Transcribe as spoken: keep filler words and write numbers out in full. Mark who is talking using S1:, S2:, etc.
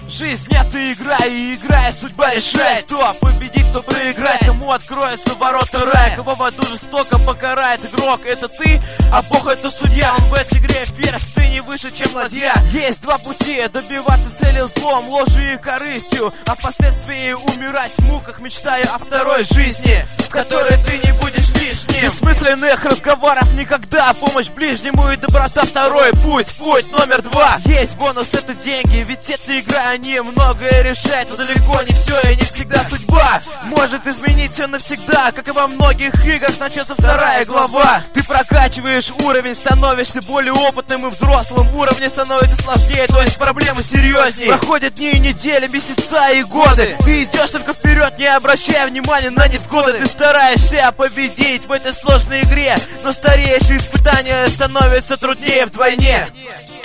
S1: Жизнь — это игра, и играя судьба решает, кто победит, кто проиграет, кому откроются ворота рая, кого в аду жестоко покарает игрок. Это ты, а Бог — это судья. Он в этой игре ферзь, ты не выше, чем ладья. Есть два пути: добиваться цели злом, ложью и корыстью, а впоследствии умирать в муках, мечтая о второй жизни, в которой ты не будешь лишним. Бессмысленных разговоров никогда, помощь ближнему и доброта — второй путь. Путь номер два. Есть бонус — это деньги, ведь эта игра, они многое решают, но далеко не все и не всегда судьба может изменить все навсегда. Как и во многих играх, начнется вторая глава. Ты прокачиваешь уровень, становишься более опытным и взрослым. Уровни становятся сложнее, то есть проблемы серьезнее. Проходят дни и недели, месяца и годы. Ты идешь только вперед, не обращая внимания на невзгоды. Ты стараешься победить в этой сложной игре, но стареющие испытания становятся труднее вдвойне.